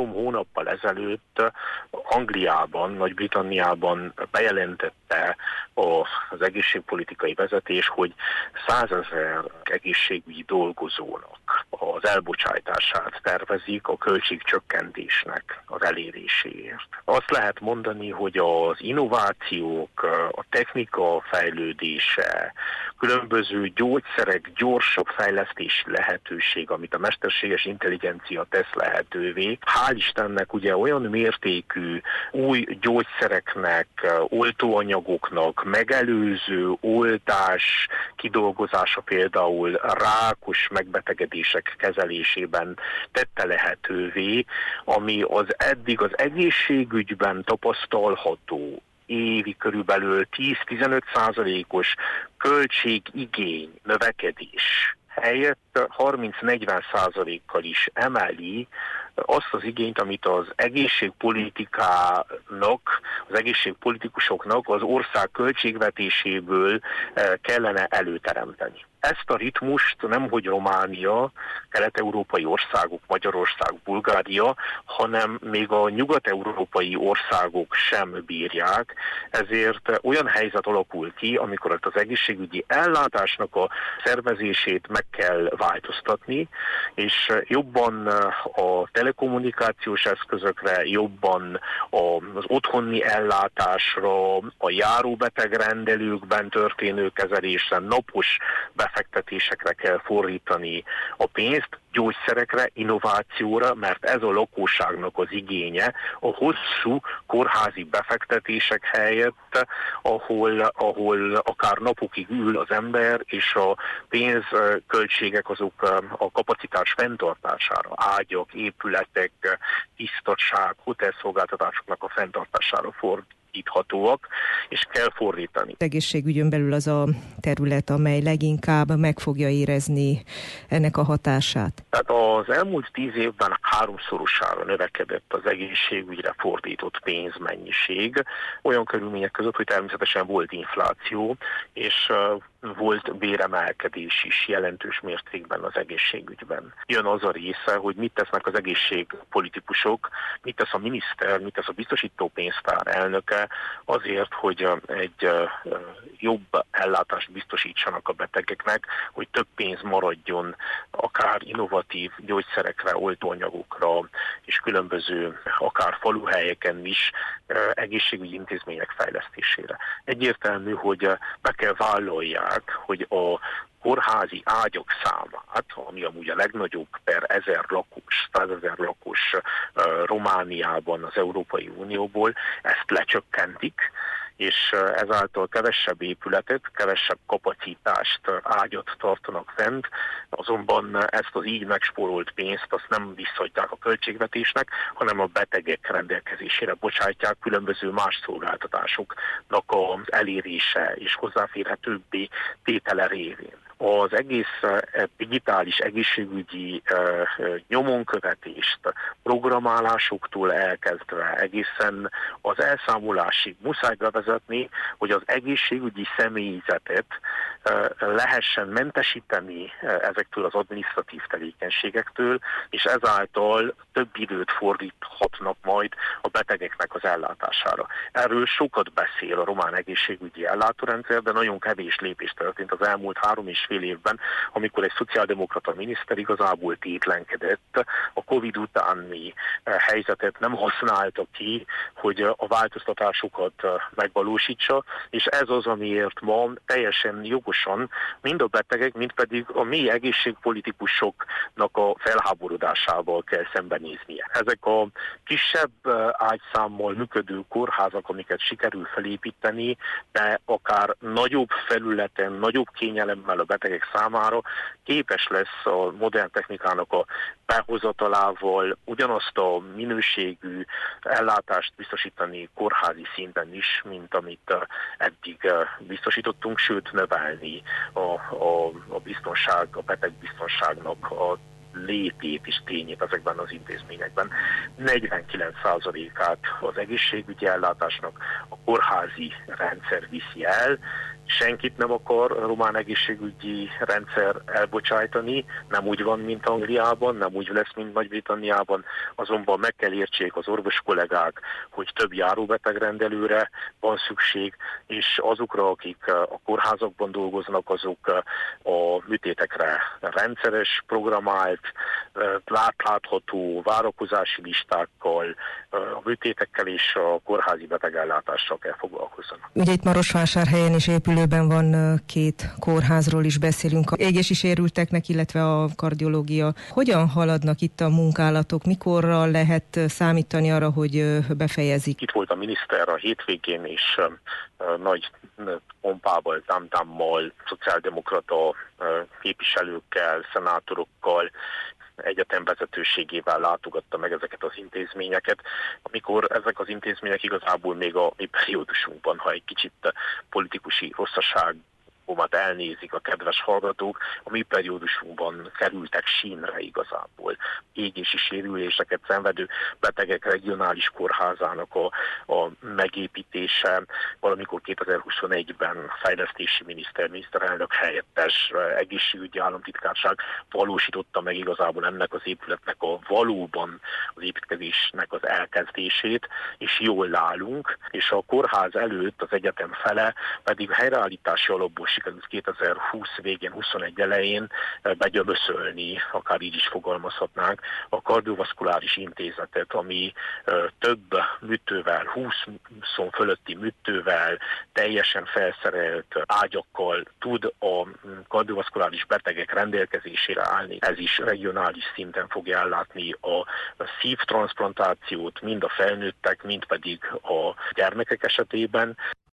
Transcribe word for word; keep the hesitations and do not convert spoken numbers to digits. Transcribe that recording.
három hónappal ezelőtt Angliában, Nagy-Britanniában bejelentette az egészségpolitikai vezetés, hogy százezer egészségügyi dolgozónak az elbocsátását tervezik a költségcsökkentésnek az eléréséért. Azt lehet mondani, hogy az innovációk, a technika fejlődése, különböző gyógyszerek gyorsabb fejlesztési lehetőség, amit a mesterséges intelligencia tesz lehetővé. Hál' Istennek ugye olyan mértékű új gyógyszereknek, oltóanyagoknak, megelőző oltás kidolgozása például rákos megbetegedések kezelésében tette lehetővé, ami az eddig az egészségügyben tapasztalható évi körülbelül tíz-tizenöt százalékos költségigény növekedés helyett harminc-negyven százalékkal is emeli azt az igényt, amit az egészségpolitikának, az egészségpolitikusoknak az ország költségvetéséből kellene előteremteni. Ezt a ritmust nemhogy Románia, kelet-európai országok, Magyarország, Bulgária, hanem még a nyugat-európai országok sem bírják, ezért olyan helyzet alakul ki, amikor az egészségügyi ellátásnak a szervezését meg kell változtatni, és jobban a telekommunikációs eszközökre, jobban az otthoni ellátásra, a járóbetegrendelőkben történő kezelésre, napos befektetésekre kell fordítani a pénzt, gyógyszerekre, innovációra, mert ez a lakosságnak az igénye a hosszú kórházi befektetések helyett, ahol, ahol akár napokig ül az ember, és a pénzköltségek azok a kapacitás fenntartására, ágyak, épületek, tisztaság, hotelszolgáltatásoknak a fenntartására fordíthatóak, és kell fordítani. Egészségügyön belül az a terület, amely leginkább meg fogja érezni ennek a hatását. Tehát az elmúlt tíz évben háromszorosára növekedett az egészségügyre fordított pénzmennyiség, olyan körülmények között, hogy természetesen volt infláció, és volt béremelkedés is jelentős mértékben az egészségügyben. Jön az a része, hogy mit tesznek az egészségpolitikusok, mit tesz a miniszter, mit tesz a biztosítópénztár elnöke azért, hogy egy jobb ellátást biztosítsanak a betegeknek, hogy több pénz maradjon akár innovatív gyógyszerekre, oltóanyagokra és különböző akár faluhelyeken is egészségügyi intézmények fejlesztésére. Egyértelmű, hogy be kell vállalják, hogy a kórházi ágyak számát, ami amúgy a legnagyobb per ezer lakos, százezer lakos uh, Romániában, az Európai Unióból, ezt lecsökkentik, és ezáltal kevesebb épületet, kevesebb kapacitást, ágyat tartanak fent, azonban ezt az így megspórolt pénzt azt nem visszaadják a költségvetésnek, hanem a betegek rendelkezésére bocsátják különböző más szolgáltatásoknak az elérése és hozzáférhetőbbé tétele révén. Az egész digitális egészségügyi nyomonkövetést programálásoktól elkezdve egészen az elszámolásig muszáj bevezetni, hogy az egészségügyi személyzetet lehessen mentesíteni ezektől az adminisztratív tevékenységektől, és ezáltal több időt fordíthatnak majd a betegeknek az ellátására. Erről sokat beszél a román egészségügyi ellátórendszer, de nagyon kevés lépés történt az elmúlt három és fél évben, amikor egy szociáldemokrata miniszter igazából tétlenkedett, a Covid utáni helyzetet nem használta ki, hogy a változtatásokat megvalósítsa, és ez az, amiért ma teljesen jogosan mind a betegek, mind pedig a mi egészségpolitikusoknak a felháborodásával kell szembenéznie. Ezek a kisebb ágyszámmal működő kórházak, amiket sikerül felépíteni, de akár nagyobb felületen, nagyobb kényelemmel a betegek számára képes lesz a modern technikának a behozatalával ugyanazt a minőségű ellátást biztosítani kórházi szinten is, mint amit eddig biztosítottunk, sőt növelni a, a, a biztonság, a betegbiztonságnak a létét és tényét ezekben az intézményekben. negyvenkilenc százalékát az egészségügyi ellátásnak a kórházi rendszer viszi el, Senkit nem akar a román egészségügyi rendszer elbocsájtani, nem úgy van, mint Angliában, nem úgy lesz, mint Nagy-Britanniában, azonban meg kell értsék az orvos kollégák, hogy több járóbetegrendelőre van szükség, és azokra, akik a kórházakban dolgoznak, azok a műtétekre rendszeres, programált, látlátható várakozási listákkal, a műtétekkel és a kórházi betegellátással kell foglalkozzanak. Ugye itt Marosvásárhelyen és épülőben van két kórházról is beszélünk, a égési sérülteknek, illetve a kardiológia. Hogyan haladnak itt a munkálatok? Mikorra lehet számítani arra, hogy befejezik? Itt volt a miniszter a hétvégén, és nagy pompával, támtámmal, szociáldemokrata képviselőkkel, szenátorokkal, egyetem vezetőségével látogatta meg ezeket az intézményeket, amikor ezek az intézmények igazából még a mi periódusunkban, ha egy kicsit politikusi rosszaság elnézik a kedves hallgatók, a mi periódusunkban kerültek sínre igazából. Égési sérüléseket szenvedő betegek regionális kórházának a, a megépítése, valamikor kétezer-huszonegyben fejlesztési miniszter, miniszterelnök helyettes, egészségügyi államtitkárság valósította meg igazából ennek az épületnek a valóban az építkezésnek az elkezdését, és jól állunk, és a kórház előtt az egyetem fele pedig helyreállítási alapból sikerült kétezer-húsz végén, huszonegy elején begyömöszölni, akár így is fogalmazhatnánk, a kardiovaszkuláris intézetet, ami több műtővel, húsz fölötti műtővel, teljesen felszerelt ágyakkal tud a kardiovaszkuláris betegek rendelkezésére állni. Ez is regionális szinten fogja ellátni a szívtranszplantációt, mind a felnőttek, mind pedig a gyermekek esetében.